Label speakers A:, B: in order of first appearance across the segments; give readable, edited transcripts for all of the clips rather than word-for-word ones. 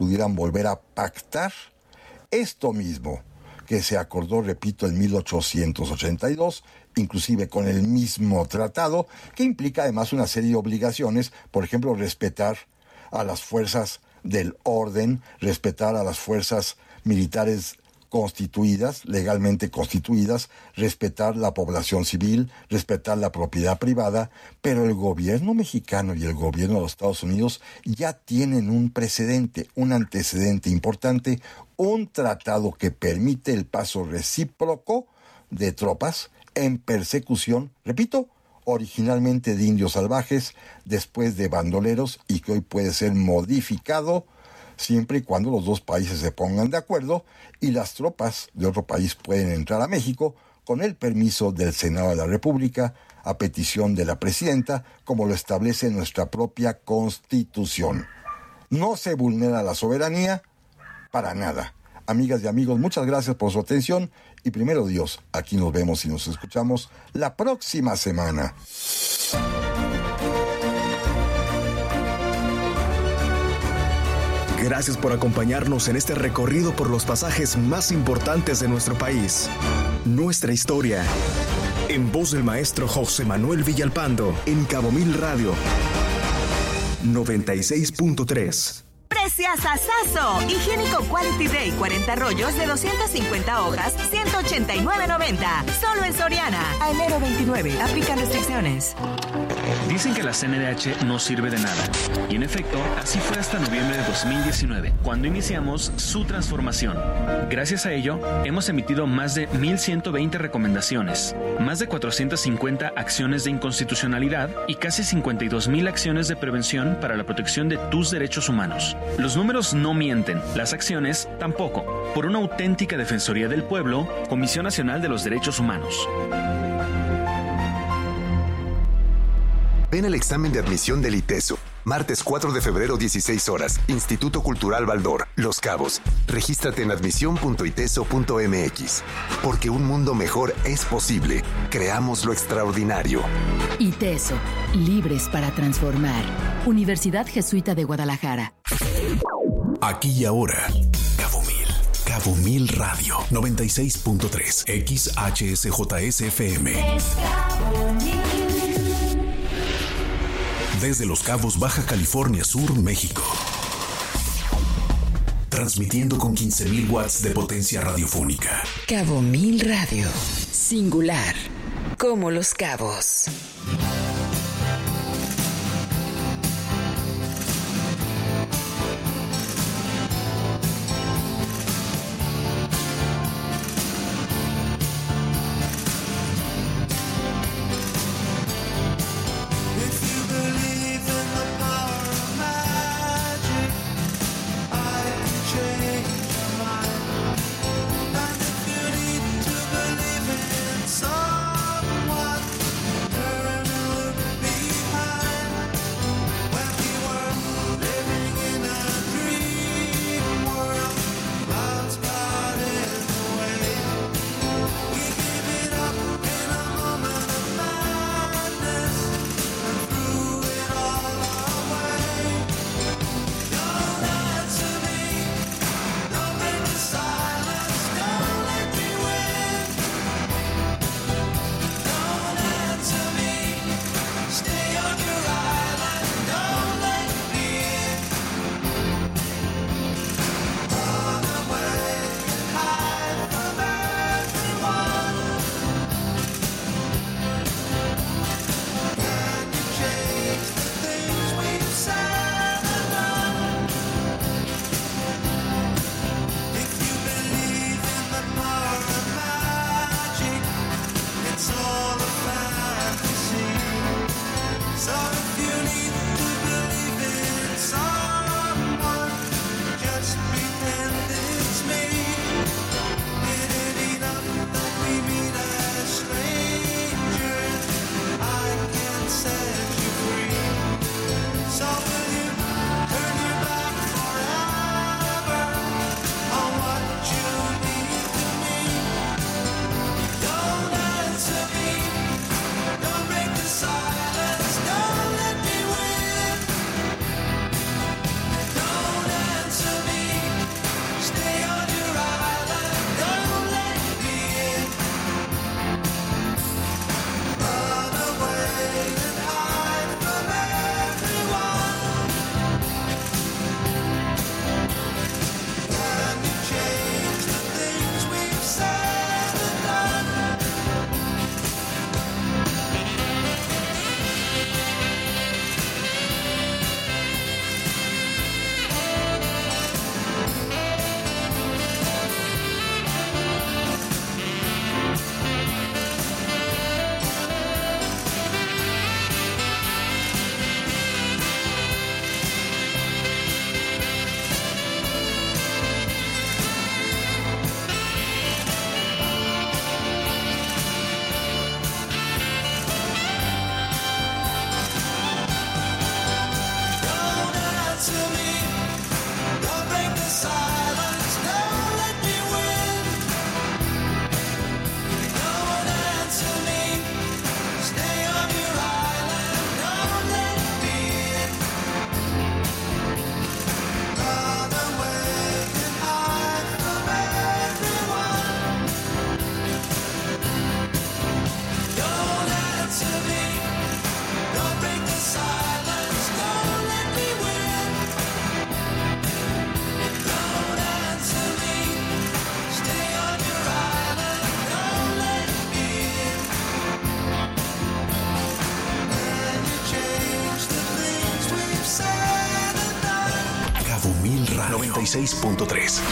A: pudieran volver a pactar esto mismo que se acordó, repito, en 1882, inclusive con el mismo tratado, que implica además una serie de obligaciones, por ejemplo, respetar a las fuerzas del orden, respetar a las fuerzas militares constituidas, legalmente constituidas, respetar la población civil, respetar la propiedad privada, pero el gobierno mexicano y el gobierno de los Estados Unidos ya tienen un precedente, un antecedente importante, un tratado que permite el paso recíproco de tropas en persecución, repito, originalmente de indios salvajes, después de bandoleros, y que hoy puede ser modificado siempre y cuando los dos países se pongan de acuerdo y las tropas de otro país pueden entrar a México con el permiso del Senado de la República a petición de la presidenta, como lo establece nuestra propia Constitución. No se vulnera la soberanía para nada. Amigas y amigos, muchas gracias por su atención y primero Dios, aquí nos vemos y nos escuchamos la próxima semana.
B: Gracias por acompañarnos en este recorrido por los pasajes más importantes de nuestro país. Nuestra historia. En voz del maestro José Manuel Villalpando, en Cabo Mil Radio 96.3.
C: ¡Preciasasazo! Higiénico Quality Day 40 rollos de 250 hojas, 189.90. Solo en Soriana. A enero 29. Aplican restricciones.
D: Dicen que la CNDH no sirve de nada. Y en efecto, así fue hasta noviembre de 2019, cuando iniciamos su transformación. Gracias a ello, hemos emitido más de 1,120 recomendaciones, más de 450 acciones de inconstitucionalidad y casi 52,000 acciones de prevención para la protección de tus derechos humanos. Los números no mienten, las acciones tampoco. Por una auténtica defensoría del pueblo, Comisión Nacional de los Derechos Humanos.
E: Ven al examen de admisión del ITESO. Martes 4 de febrero, 16 horas. Instituto Cultural Baldor, Los Cabos. Regístrate en admisión.iteso.mx. Porque un mundo mejor es posible. Creamos lo extraordinario.
F: ITESO. Libres para transformar. Universidad Jesuita de Guadalajara.
B: Aquí y ahora. Cabo Mil Radio 96.3. XHSJSFM. Desde Los Cabos, Baja California Sur, México. Transmitiendo con 15,000 watts de potencia radiofónica.
F: Cabo Mil Radio. Singular. Como Los Cabos.
G: Someone turn
B: 96.3.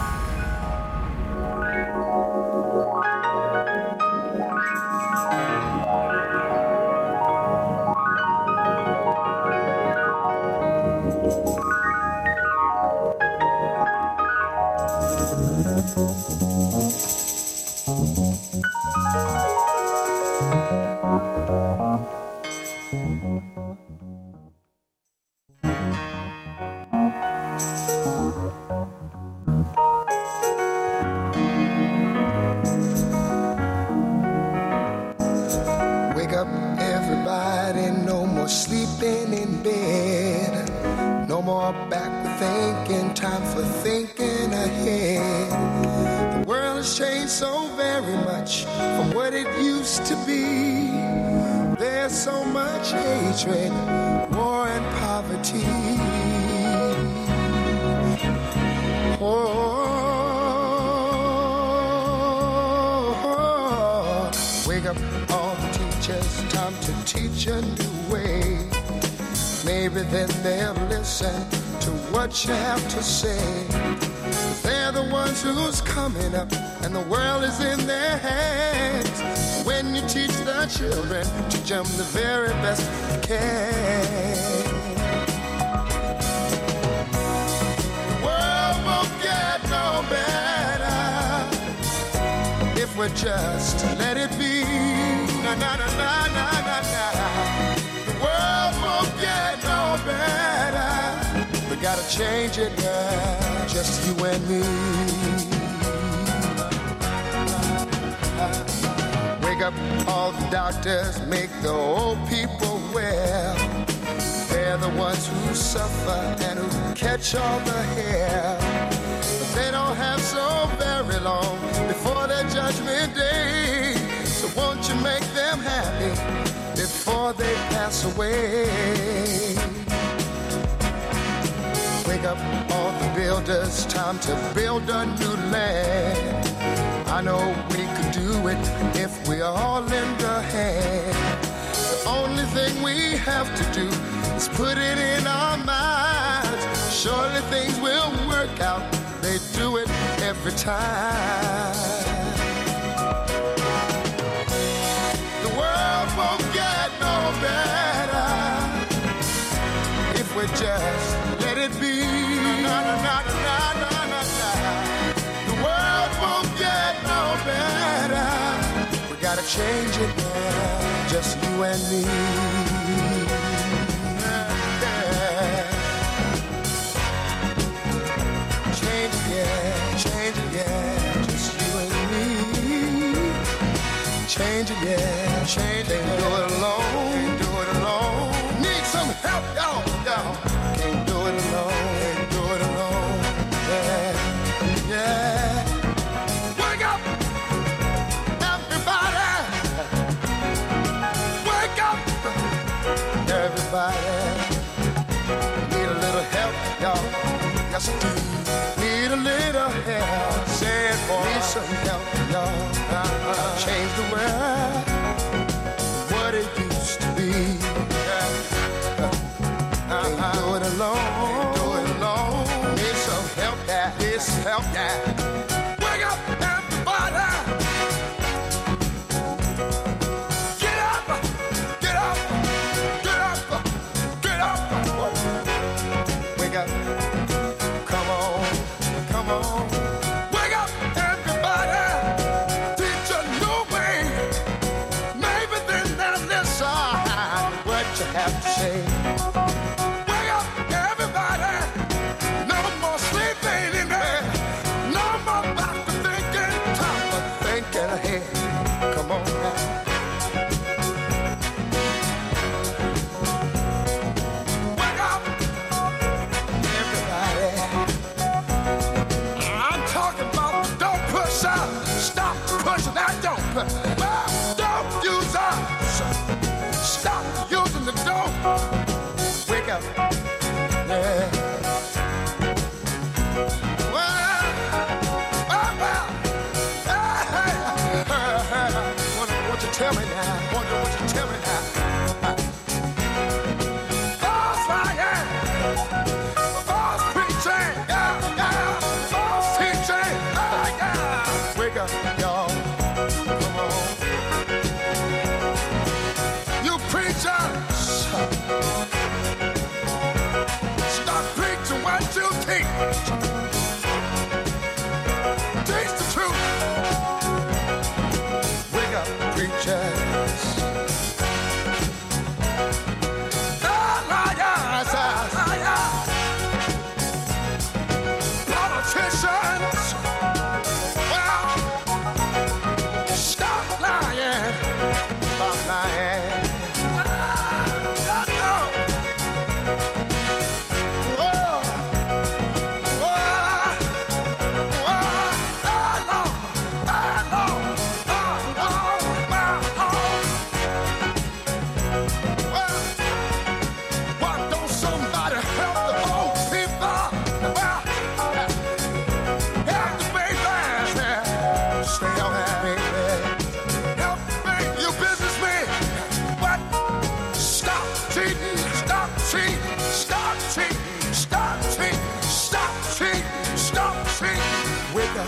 G: War and poverty. Wake up all the teachers, time to teach a new way. Maybe then they'll listen to what you have to say. They're the ones who's coming up, and the world is in their hands. When you teach the children, teach them the very best you can. The world won't get no better if we just let it be. Na na na na na na na. The world won't get no better. We gotta change it now, just you and me. Wake up all the doctors, make the old people well. They're the ones who suffer and who catch all the hair. But they don't have so very long before their judgment day. So won't you make them happy before they pass away? Wake up all the builders, time to build a new land. I know we could do it if we all lend a hand. The only thing we have to do is put it in our minds. Surely things will work out. They do it every time. The world won't get no better if we just let it be. Na, na, na, na, na, na, na. The world won't get no better. We gotta change it now, just you and me. Yeah. Change it, yeah, just you and me. Change it, yeah, change it. Can't do it alone, can't do it alone. Need some help, y'all, y'all. Can't do it alone, can't do it alone. Yeah, yeah. Wake up, everybody. Wake up, everybody. Need a little help, y'all. Yes, I do. Need a little help. Say it, boy. Need some help, y'all. Change the world, what it used to be. Can't do it alone. Can't do it alone. Need some help, yeah. Need some help, yeah. Wake up, everybody. Get up, get up, get up, get up. Wake up. Come on, come on. Wake up, everybody. Teach a new way. Maybe then they'll listen what you have to say. Wake up, everybody. No more sleeping in bed. No more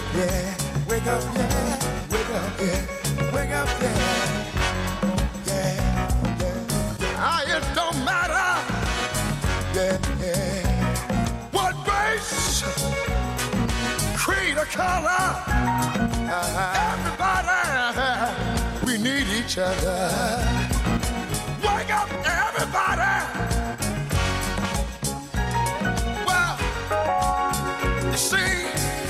G: yeah. Wake up, yeah. Wake up, yeah. Wake up, yeah. Yeah, yeah. Ah, it don't matter. Yeah, yeah. What race, creed, or color. Everybody, we need each other. Wake up, everybody. Well, you see,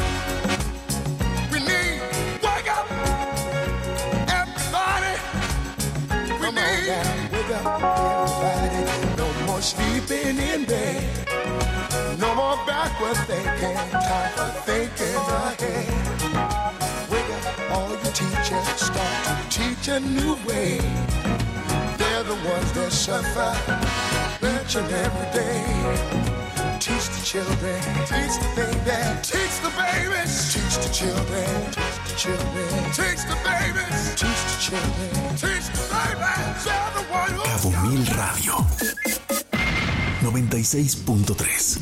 G: we need, wake up, everybody. We need, wake up, everybody. No more sleeping in bed. No more backward thinking. Time for thinking ahead. Wake up, all you teachers, start to teach a new way. They're the ones that suffer each and every day. Teach the children, teach the babies, teach the babies, teach the children, teach the children, teach the babies, teach the children, teach the babies. They're the ones who...
B: Cabo Mil Radio 96.3.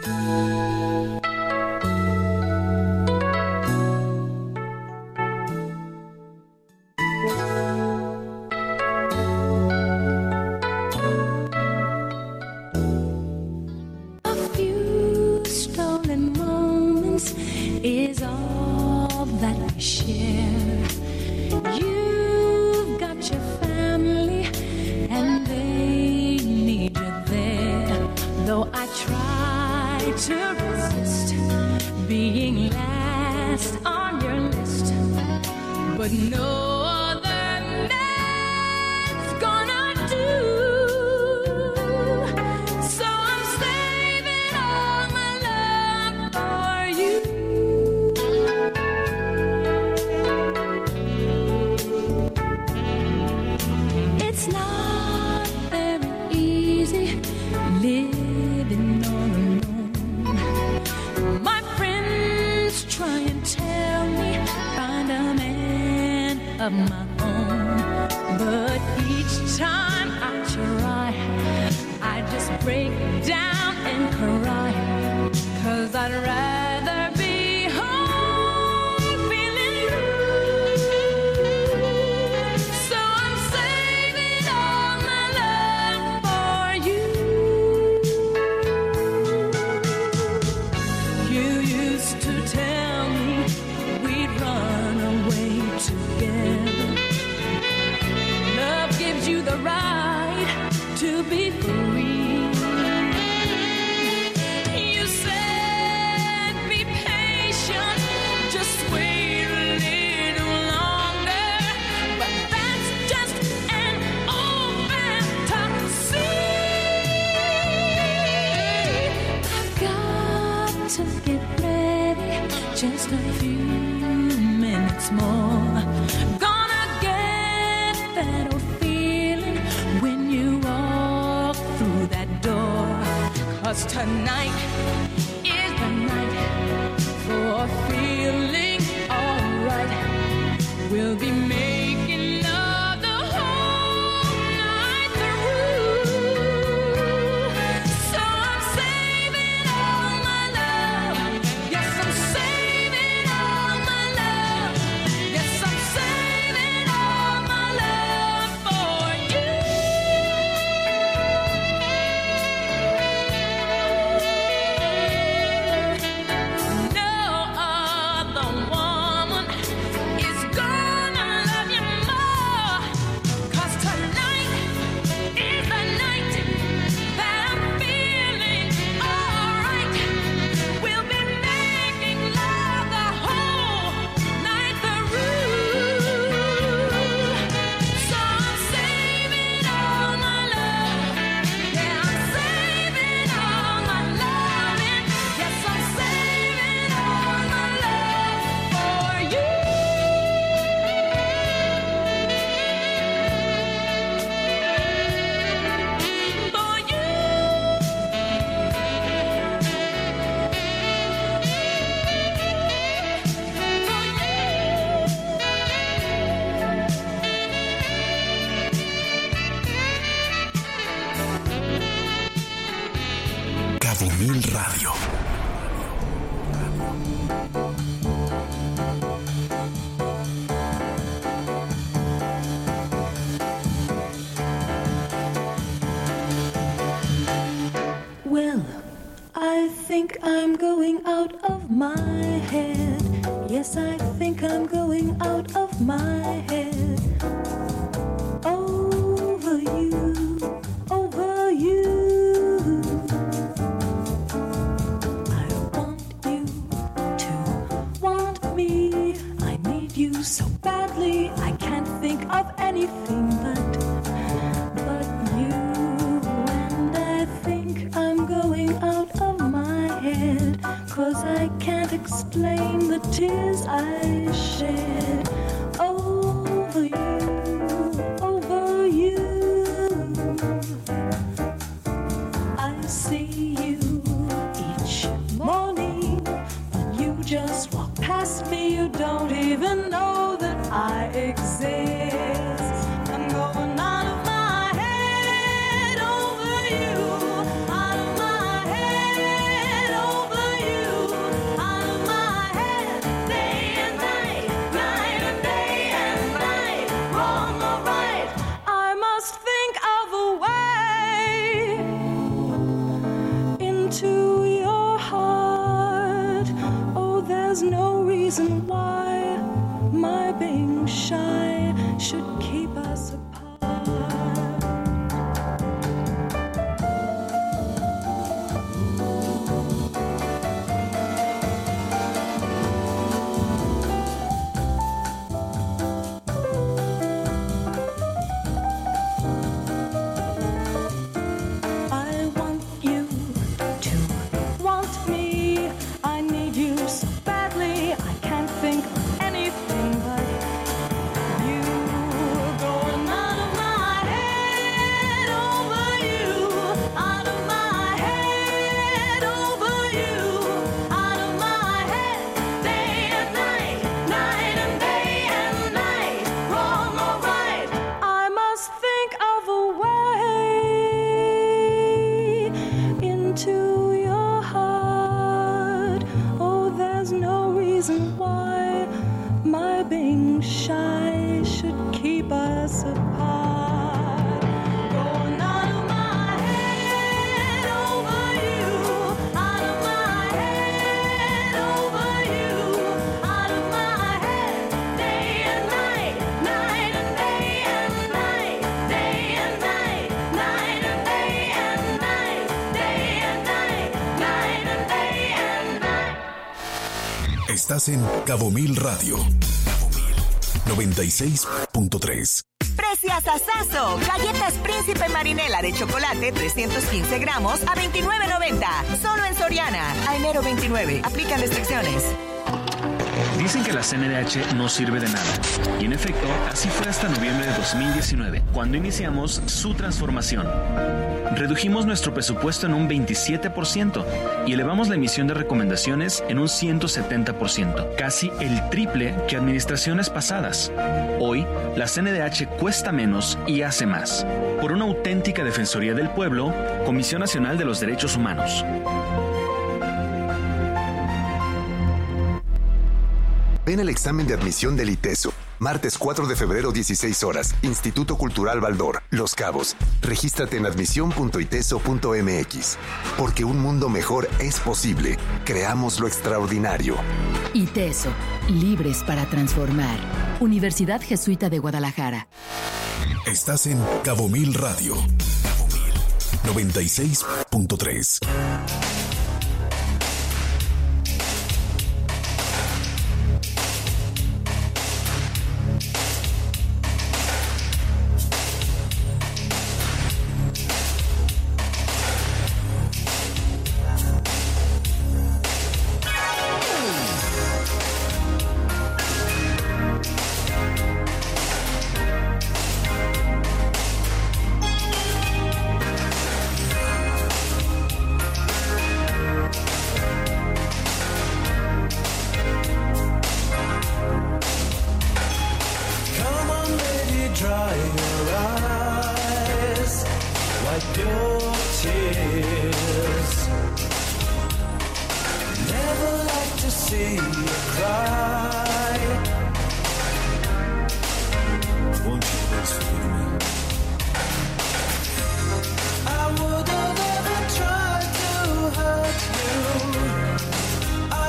H: Tonight is the night for feeling alright. We'll be making love the whole night through. So I'm saving all my love. Yes, I'm saving all my love. Yes, I'm saving all my love for you.
I: out of my head. Yes, I think I'm going out of my head. Over you, over you. I want you to want me. I need you so badly. I can't think of anything but you. And I think I'm going out of my head, 'cause I can't explain the tears I shed. Over you, over you. I see you each morning, but you just walk past me. You don't even know that I exist. I'm going out of my head over you, out of my head over you, out of my head, day and night, night and day and night, wrong or right, I must think of a way into your heart. Oh, there's no reason why my being shy should keep us apart. I want you to want me. I need you so badly. I can't think of anything but you. Going out of my head over you, out of my head over you, out of my head, day and night, night and day and night, wrong or right, I must think of a way into your heart. Oh, there's no reason why my being shy should keep us apart. Going out of my head over you, out of my head over you, out of my head, day and night, night and day and night, day and night, night and day and night, day and night, night and day and night.
B: Estás en Cabo Mil Radio 96.3.
C: Preciasasazo. Galletas Príncipe Marinela de chocolate 315 gramos a $29.90. Solo en Soriana. A enero 29. Aplican restricciones.
D: Dicen que la CNDH no sirve de nada. Y en efecto, así fue hasta noviembre de 2019, cuando iniciamos su transformación. Redujimos nuestro presupuesto en un 27% y elevamos la emisión de recomendaciones en un 170%, casi el triple que administraciones pasadas. Hoy, la CNDH cuesta menos y hace más. Por una auténtica defensoría del pueblo, Comisión Nacional de los Derechos Humanos.
E: Ven al examen de admisión del ITESO. Martes 4 de febrero, 16 horas. Instituto Cultural Baldor, Los Cabos. Regístrate en admisión.iteso.mx. Porque un mundo mejor es posible. Creamos lo extraordinario.
F: ITESO, libres para transformar. Universidad Jesuita de Guadalajara.
B: Estás en Cabo Mil Radio 96.3.
J: I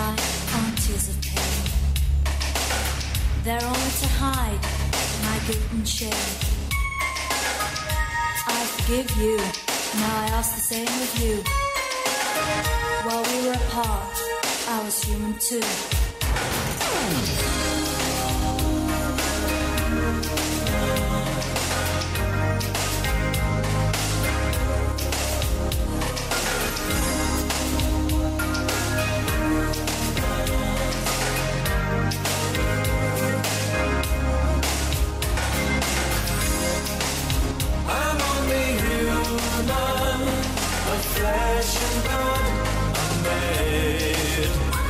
J: cry aren't tears of pain. They're only to hide my guilt and shame. I forgive you, now I ask the same of you. While we were apart, I was human too.
H: I'm only human, of flesh and blood, I'm made.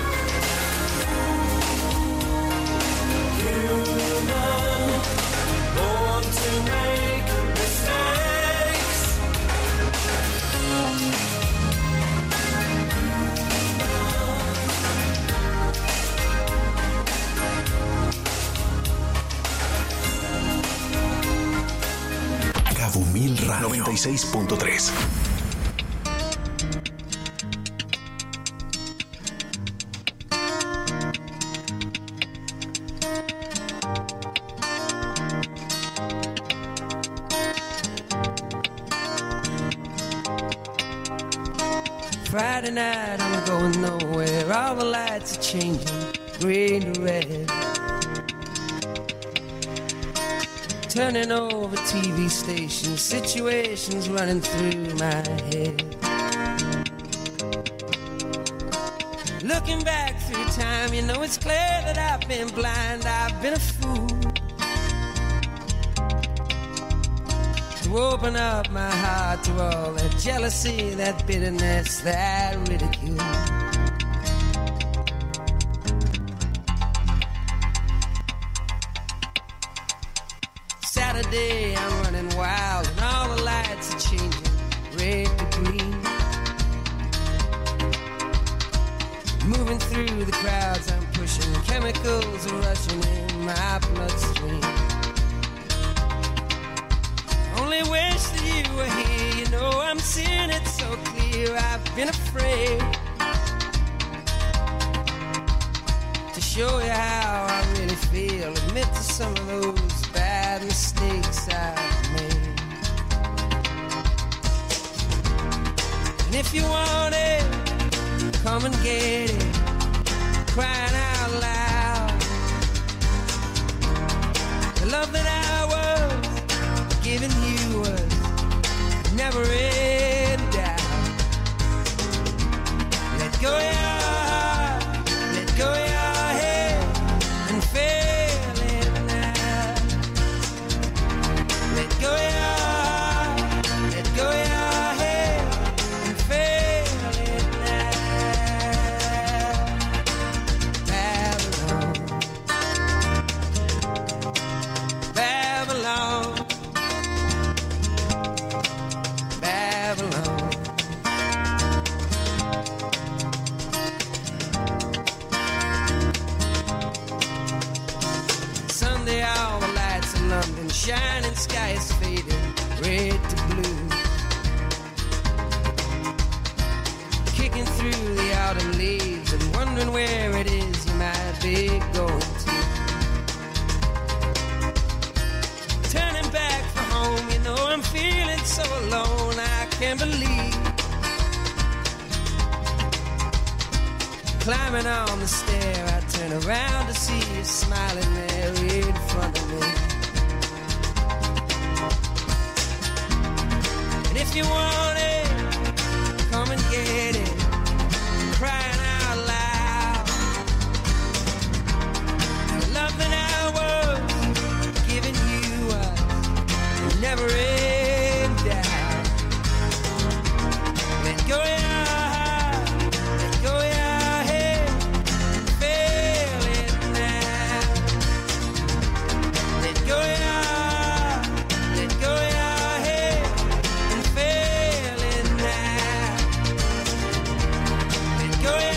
H: Human, born to make mistakes.
B: Cabo Mil Radio 96.3.
K: Friday night, I'm going nowhere. All the lights are changing, green to red. Turning over TV stations, situations running through my head. Looking back through time, you know it's clear that I've been blind, I've been a fool. To open up my heart to all that jealousy, that bitterness, that ridicule. Saturday, I'm running wild and all the lights are changing, red to green. Moving through the crowds, I'm pushing, chemicals are rushing in my bloodstream. Only wish that you were here, you know I'm seeing it so clear. I've been afraid to show you how I really feel, admit to some of those bad mistakes I've made. And if you want it, come and get it, crying out loud. The love that I was giving you was never in doubt. Let go your heart, let go your head, and feel it now. Let go your heart, let go your head, and feel it now. Babylon, Babylon, Babylon. Sunday, all the lights in London, shining sky is fading, red to blue. Kicking through the autumn leaves and wondering where it is you might be going to. Turning back for home, you know I'm feeling so alone, I can't believe. Climbing on the stair, I turn around to see you smiling there in front of me. And if you want it, come and get it, crying out loud. The love that I was giving you was never in doubt. Let go your heart, let go your head, and feel it now. Let go your heart, let go your head, and feel it now. Let go your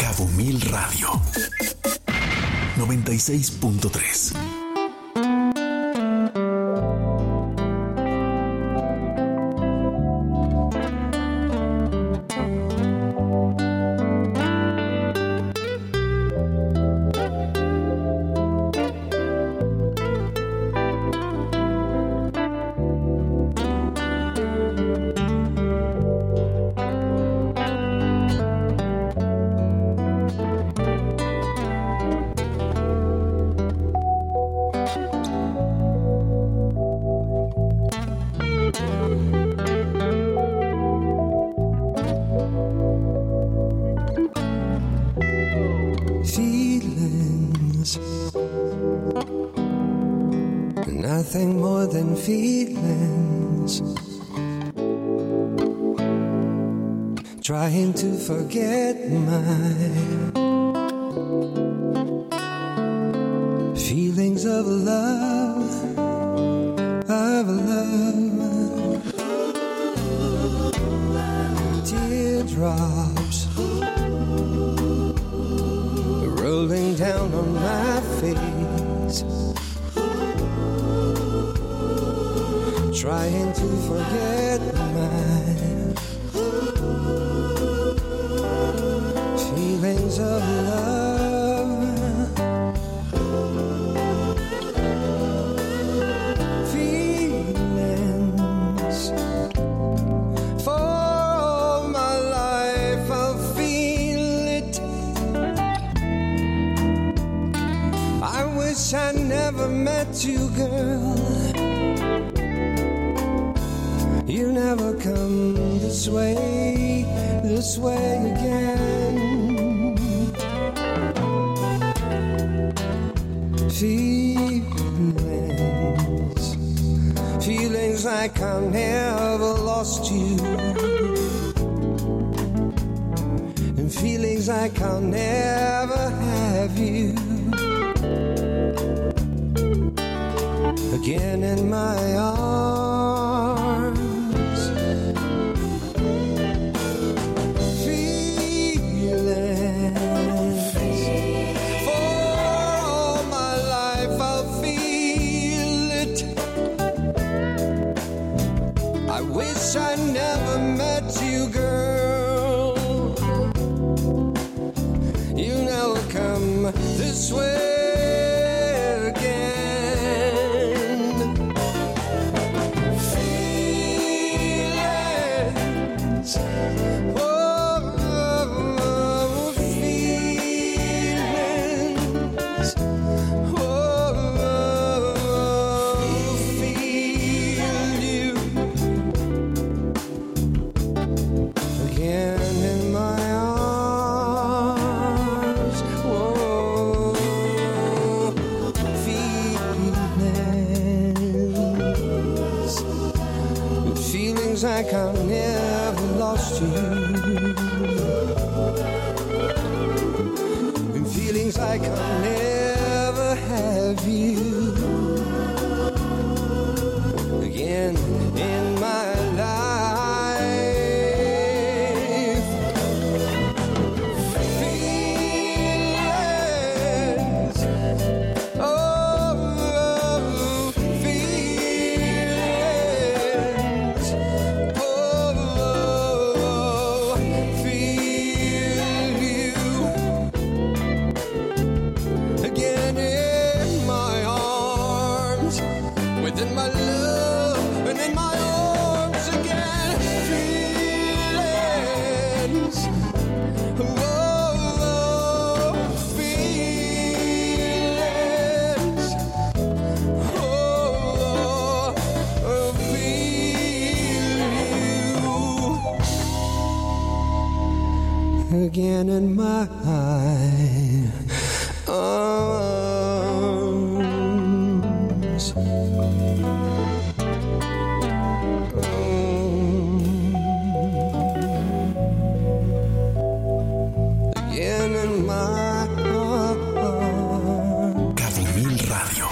B: Cabo Mil Radio 96.3.
K: Feelings, nothing more than feelings. Trying to forget my feelings of love, of love. Teardrops rolling down on my face, trying to forget my feelings of love. Feelings for all my life I'll feel it. I wish I never met you, girl. You never come this way again. Feelings like I never lost you, and feelings like I'll never have you again in my arms. Feelings for all my life I'll feel it. I wish I never met you, girl. You never come this way again. Feelings, oh, feelings, oh, feel you again in my arms. Whoa, feelings like I never lost you, and feelings like I'll never have you again in my life. Feelings, oh, feelings, oh, feel you again in my arms, within my love and in my arms again. Feelings, oh, feelings, oh, feel you again in my arms. Again in my arms.
B: Cabo Mil Radio.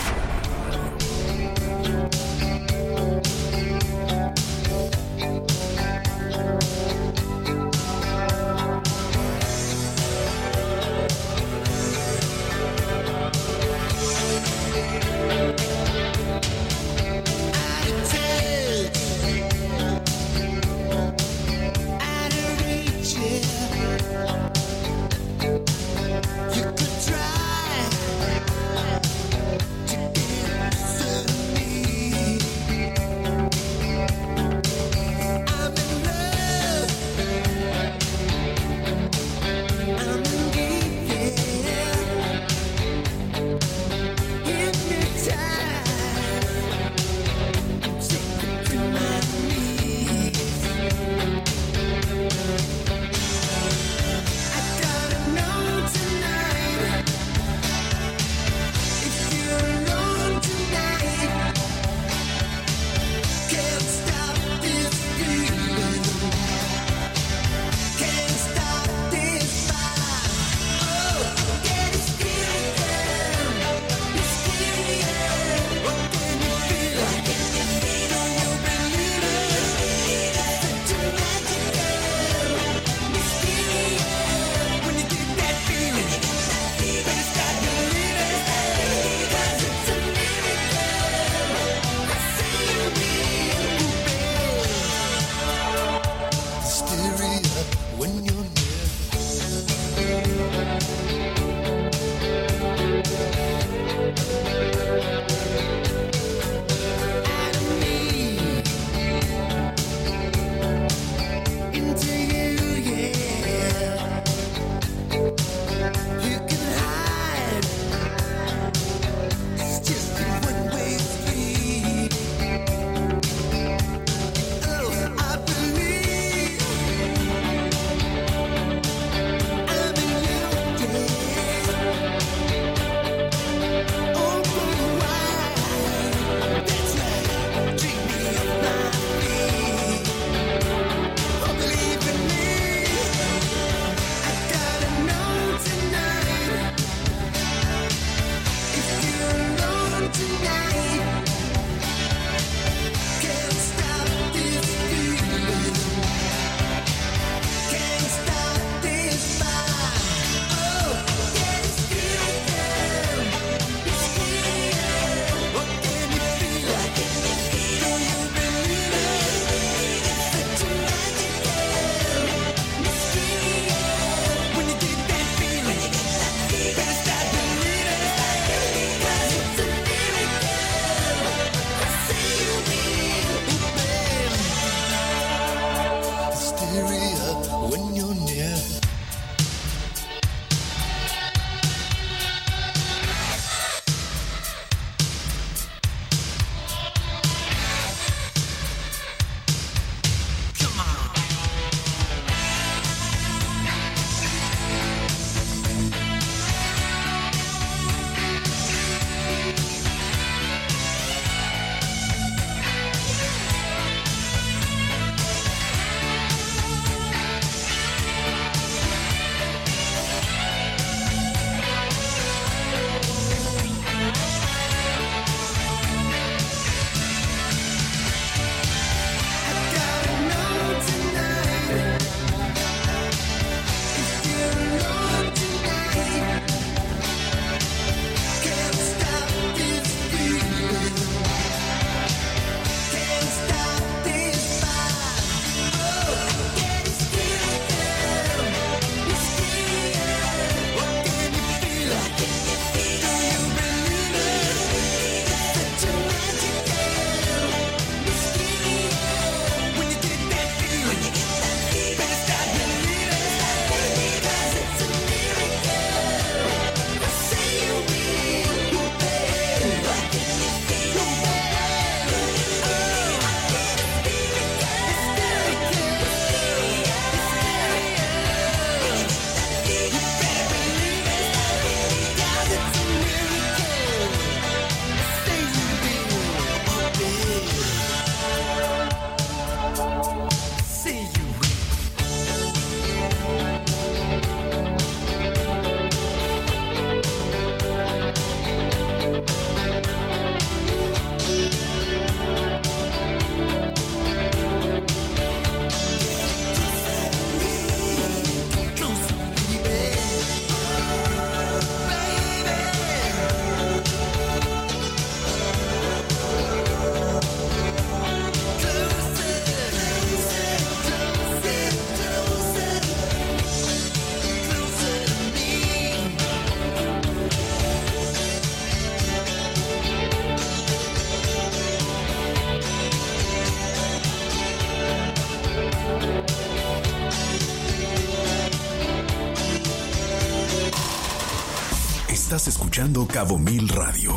B: Estás escuchando Cabo Mil Radio.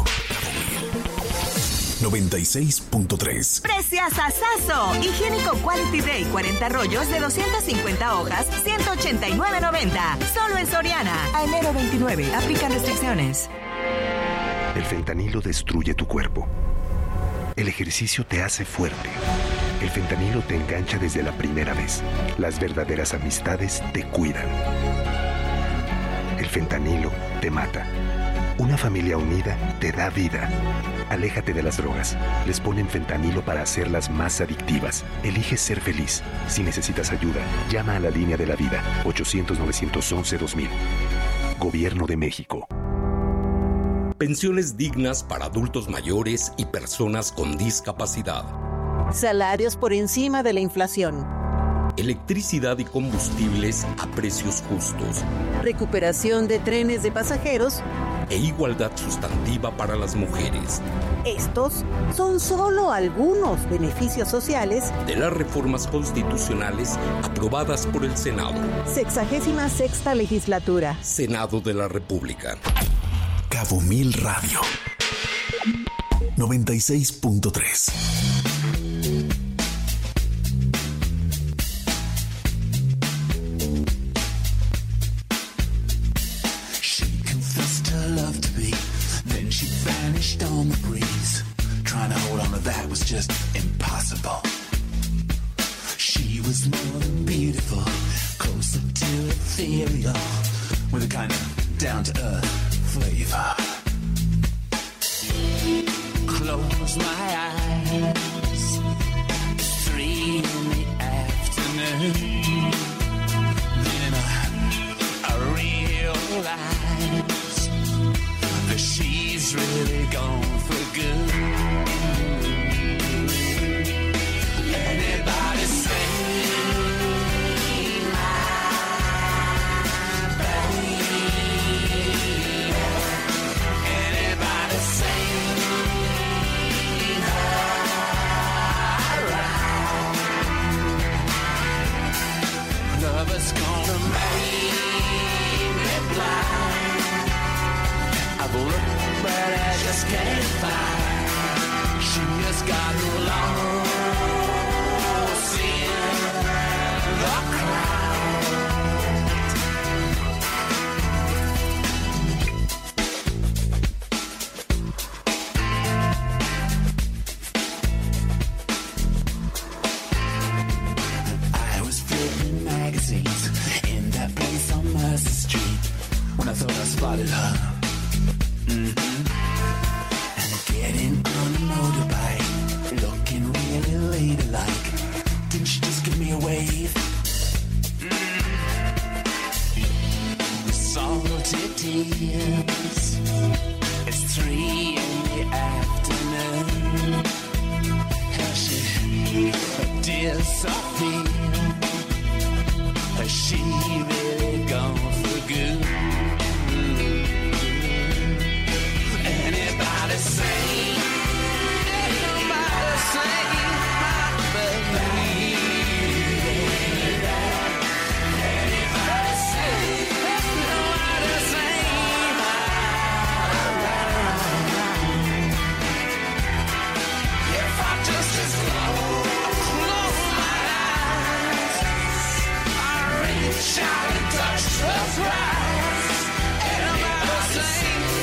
B: 96.3.
C: Preciasasazo. Higiénico Quality Day 40 rollos de 250 hojas, 189.90. Solo en Soriana. A enero 29. Aplican restricciones.
E: El fentanilo destruye tu cuerpo. El ejercicio te hace fuerte. El fentanilo te engancha desde la primera vez. Las verdaderas amistades te cuidan. El fentanilo te mata. Una familia unida te da vida. Aléjate de las drogas. Les ponen fentanilo para hacerlas más adictivas. Elige ser feliz. Si necesitas ayuda, llama a la línea de la vida. 800-911-2000. Gobierno de México.
L: Pensiones dignas para adultos mayores y personas con discapacidad.
M: Salarios por encima de la inflación.
L: Electricidad y combustibles a precios justos.
M: Recuperación de trenes de pasajeros.
L: E igualdad sustantiva para las mujeres.
M: Estos son solo algunos beneficios sociales
L: de las reformas constitucionales aprobadas por el Senado.
M: 66ª legislatura.
L: Senado de la República.
B: Cabo Mil Radio. 96.3.
N: Vanished on the breeze. Trying to hold on to that was just impossible. She was more than beautiful, closer to ethereal, with a kind of down-to-earth flavor. Close my eyes, 3 in the afternoon. Then I realize that she's really gone for good. Anybody say my baby? Anybody say her right? Love is gonna make me blind. I've looked, but I just can't find. She just got lost in the crowd. I was flipping magazines in that place on Mercer Street when I thought I spotted her. And getting on a motorbike, looking really ladylike. Didn't she just give me a wave? Salty tears. It's 3 in the afternoon. Has she disappeared? Has she really gone for good? Anybody say, anybody say my baby? Anybody say, nobody say my if I just close my eyes, I reach out and touch the prize. Anybody say,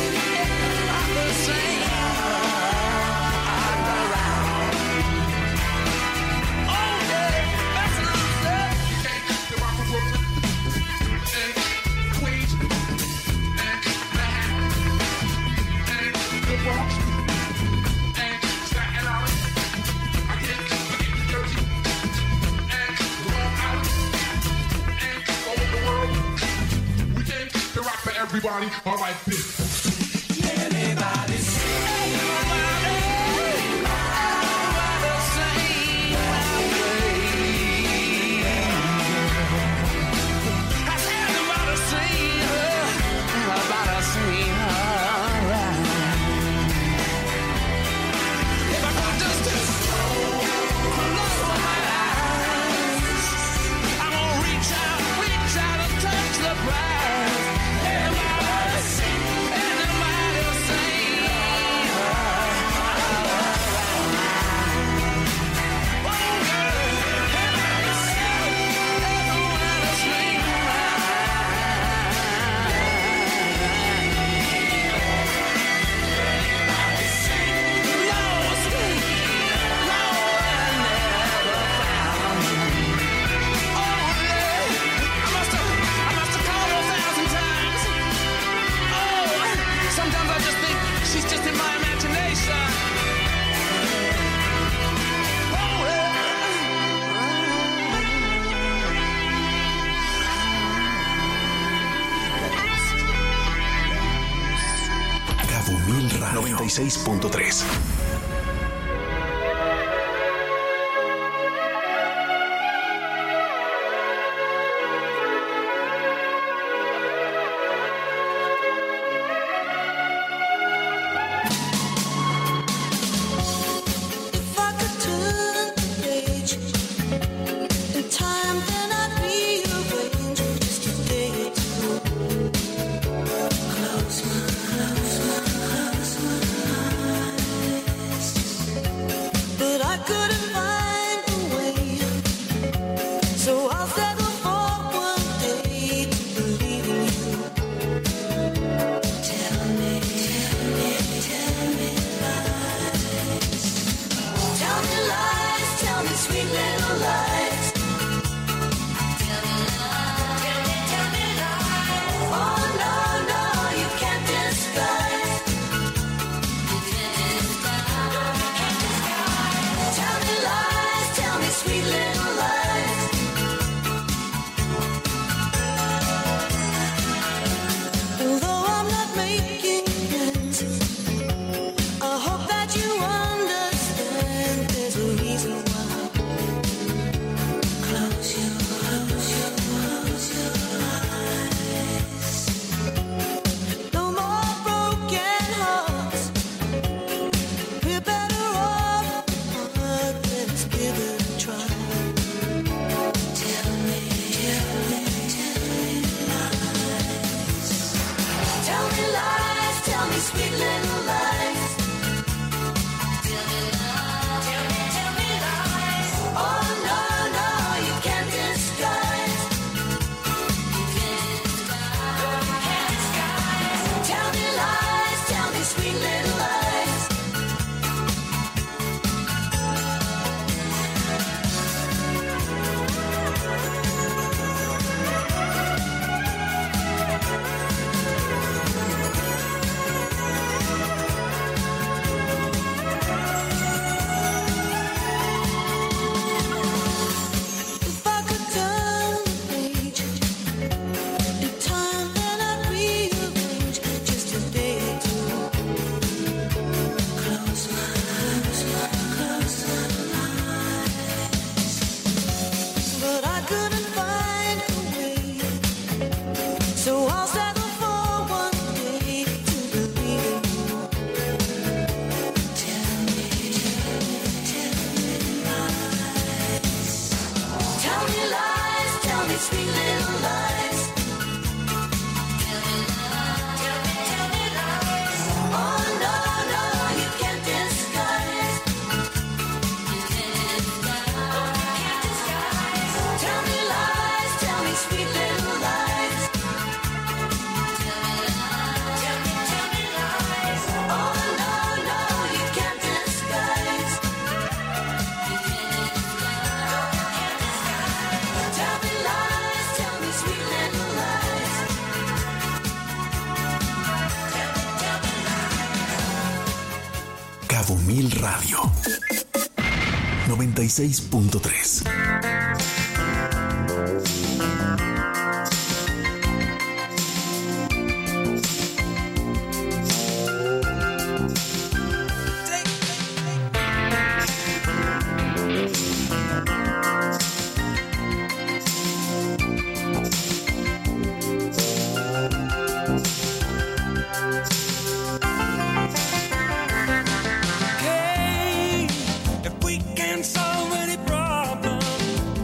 O: everybody, all right, this.
N: Anybody say, anybody say my baby? Has anybody seen her? Anybody seen her? If I could just close my eyes, I'm gonna reach out and touch the prize. Anybody say, anybody
K: Sometimes I just think she's just in my imagination. Oh,
B: Cabo Mil Radio 96.3.
H: If I could turn the page in time, then I'd rearrange just a day or two. Close my eyes, but I couldn't find a way. So I'll settle for one day to believe in you. Tell me lies. Tell me lies, tell me sweet little lies. Tell me lies. Oh no, no, you can't disguise. Tell me lies, tell me sweet little lies. Although I'm not making plans, I hope that you understand there's a reason why. Close your eyes. No more broken hearts. We're better off apart. Let's give it a try. Tell me lies. Tell me lies, tell me sweet little lies. Tell me lies. Oh no, no, you can't disguise. Tell me lies, tell me sweet little lies. If I could turn the page in time, then I'd rearrange just a day or two. Close my eyes, but I couldn't find a way. So I'll settle for one day to believe in you. Tell me lies. Tell me lies, tell me sweet little lies. Tell me lies. Oh no, no, you can't disguise. Tell me lies, tell me sweet little lies. Tell me lies. Oh no, no, you can't disguise. Tell me lies, tell me sweet little lies.
B: Cabo Mil Radio 96.3.
K: Hey, if we can solve any problem,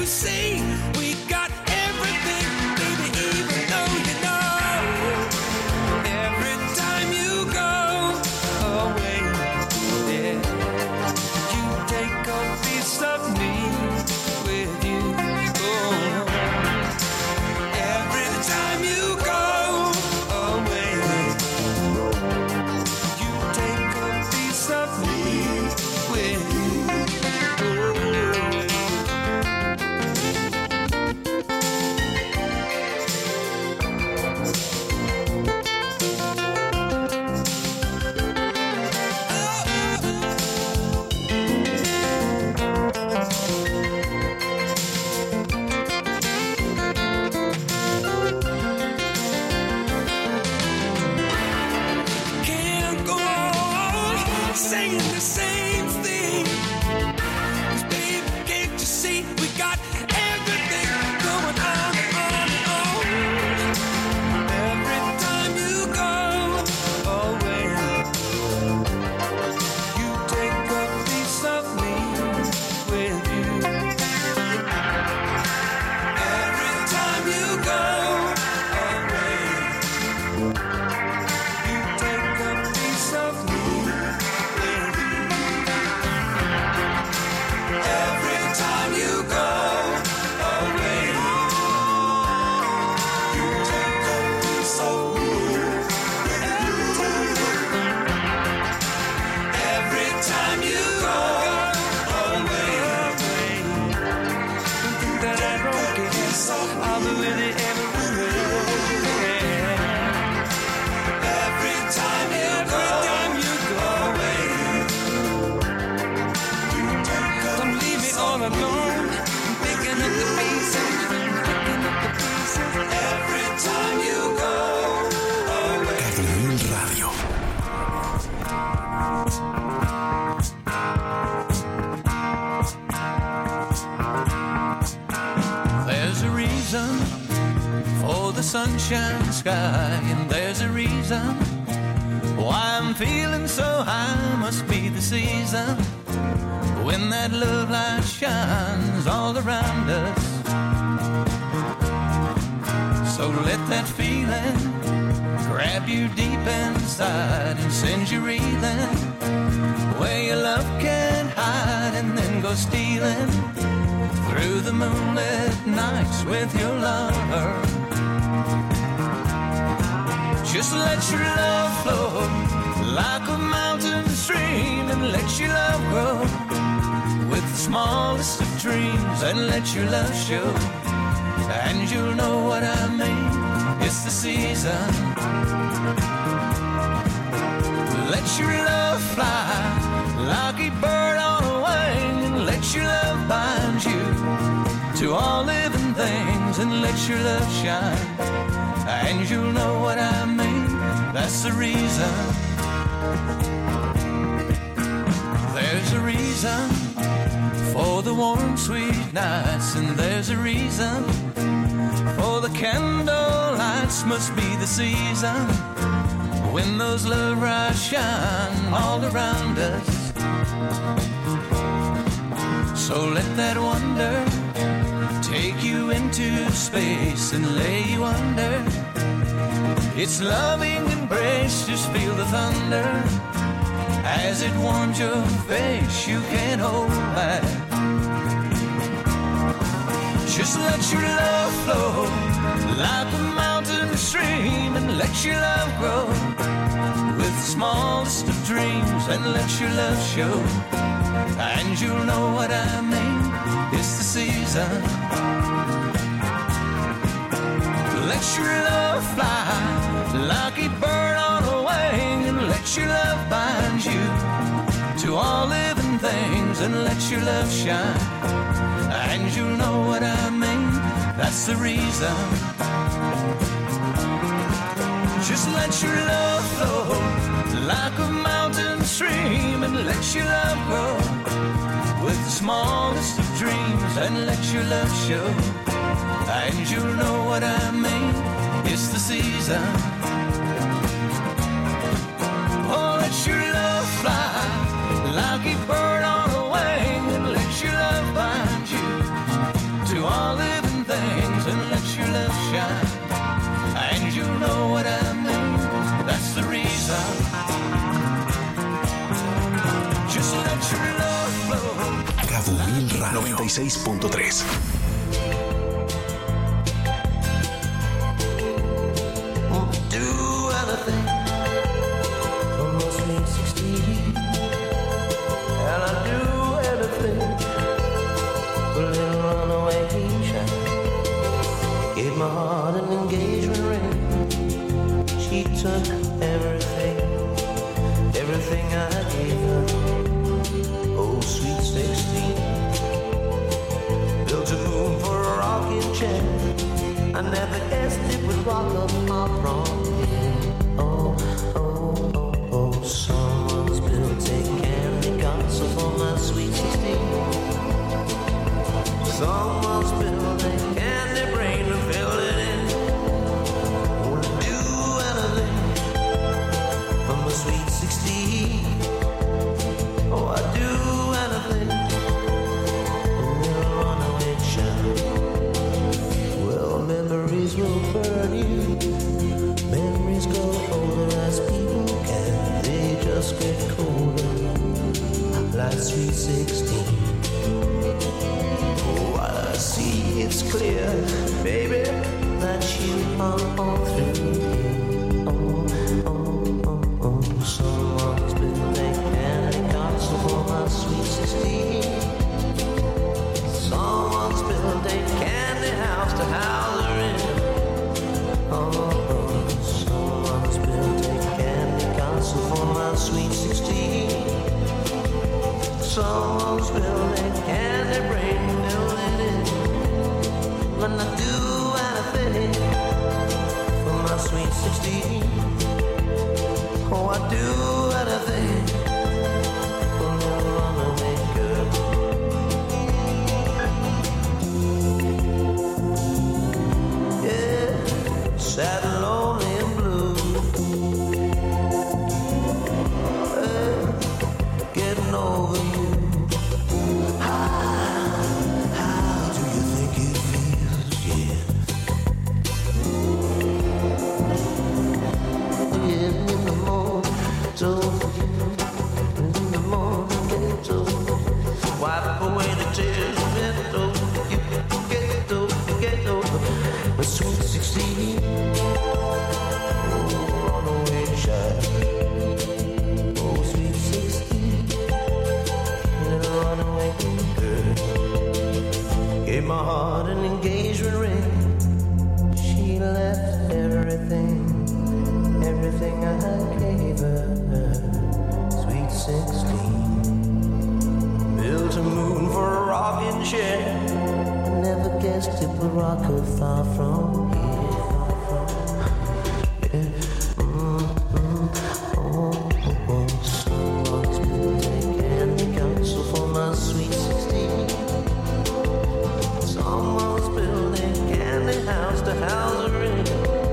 K: see we got everything, baby, even though you know every time you go away, yeah, you take a piece of me with you. Oh, every time you go away, you take a piece of me with you. Can't go on singing the same thing. 'Cause baby, can't you see we got everything going on and on. Every time you go away, you take a piece of me with you. Every time you go away, you take a piece of me with you. Every time you go away, you take a piece of me with you. Every time you go away, don't think that I don't get it. I'll be with you everywhere. Every time you go away, don't leave me all alone. I'm picking up the pieces, picking up the pieces. Every time you go away.
B: Cabomil Radio.
K: There's a reason for the sunshine sky, and there's a reason why I'm feeling so high. Must be the season when that love light shines all around us. So let that feeling grab you deep inside and send you reeling where your love can't hide, and then go stealing through the moonlit nights with your lover. Just let your love flow like a mountain stream, and let your love grow with the smallest of dreams, and let your love show, and you'll know what I mean. It's the season. Let your love fly like a bird on a wing, and let your love bind you to all living things, and let your love shine, and you'll know what I mean. That's the reason. There's a reason for the warm, sweet nights, and there's a reason for the candle lights. Must be the season when those love rays shine all around us. So let that wonder take you into space and lay you under its loving embrace. Just feel the thunder as it warms your face. You can't hold back. Just let your love flow like a mountain stream, and let your love grow with the smallest of dreams, and let your love show, and you'll know what I mean. It's the season. Let your love fly like a bird on a wing, and let your love bind you to all living things, and let your love shine, and you'll know what I mean. That's the reason. Just let your love flow like a mountain stream, and let your love grow with the smallest of dreams, and let your love show, and you'll know what I mean. It's the season. Oh, let your love fly like a bird on a wing, and let your love bind you to all living things and let your love shine. And you know what I mean, that's the reason. Just let your love flow.
B: Cabo Mil Radio 96.3.
K: Do anything for my sweet 16. And I do anything for a little runaway shine. Gave my heart an engagement ring. She took everything, everything I gave her. Oh, sweet 16. Built a moon for a rocking chair. I never guessed it would rock up my wrong here. Oh, oh, oh, oh, someone's built a candy castle for my sweet 16. Someone's built a candy brain to fill it in. Wanna do anything for my sweet 16. Oh, I do anything. A little runaway child. Well, memories will burn you. Memories grow older as people can. They just get colder, like sweet 16. Oh, I see it's clear, baby, that you are all through. Oh, oh, oh, oh, someone's been a candy castle for my sweet 16. Someone's built a candy house to house her in. Oh, someone's built a candy castle for my sweet 16. Someone's built a candy brain to fill it in. When I do anything for my sweet 16. Oh, I do anything for a little runaway girl. Sad, lonely, and blue. Getting over you. How do you think it feels? Yeah. In the morning, so in the morning, so wipe away the tears, get over, but sweet 16. My heart an engagement ring. She left everything, everything I gave her. Sweet 16. Built a moon for a rocking chair. I never guessed it would rock her far from here. Someone's built a candy castle for my sweet 16. Someone's building candy house to house her in.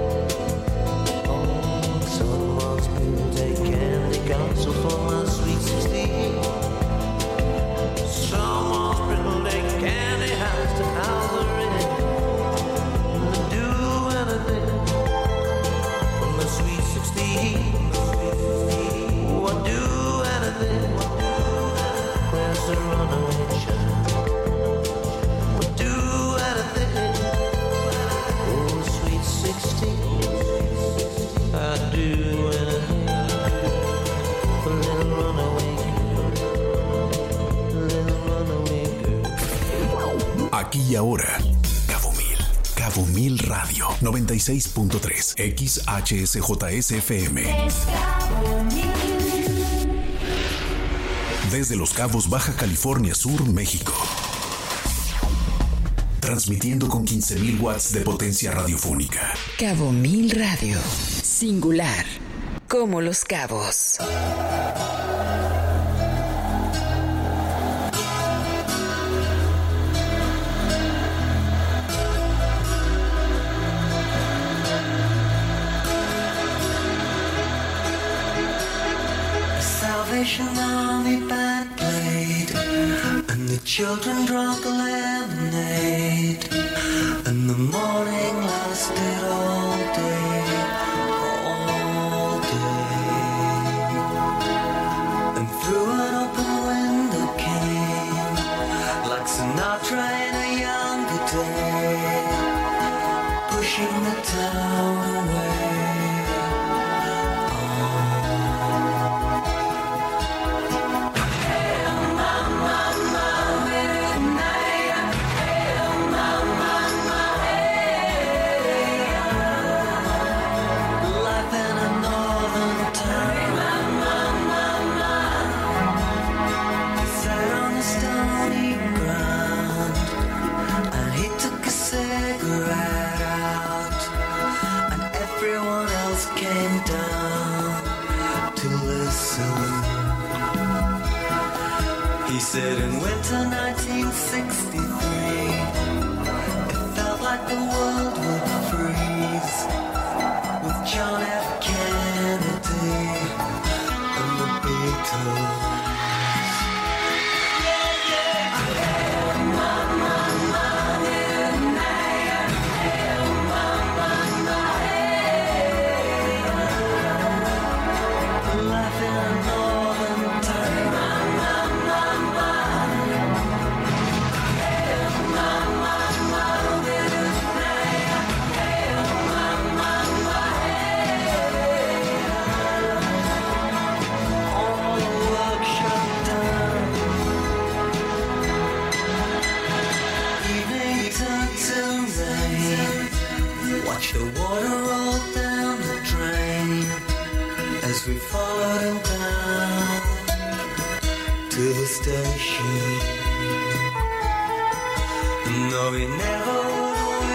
K: Oh, someone's built a candy castle for my sweet 16. Someone's built a candy house to house her in. And to do anything for my sweet 16. Oh, I do anything. Where's the runaway child?
B: Aquí y ahora, Cabo Mil Radio 96.3 XHSJSFM. Desde Los Cabos, Baja California Sur, México. Transmitiendo con 15.000 watts de potencia radiofónica.
P: Cabo Mil Radio. Singular. Como Los Cabos.
Q: Salvation Army band played, and the children drank lemonade.
N: day, pushing the town away. He said in winter 1963, it felt like the world would freeze with John F. Kennedy and the Beatles. Watch the water roll down the drain as we followed him down to the station. No, he never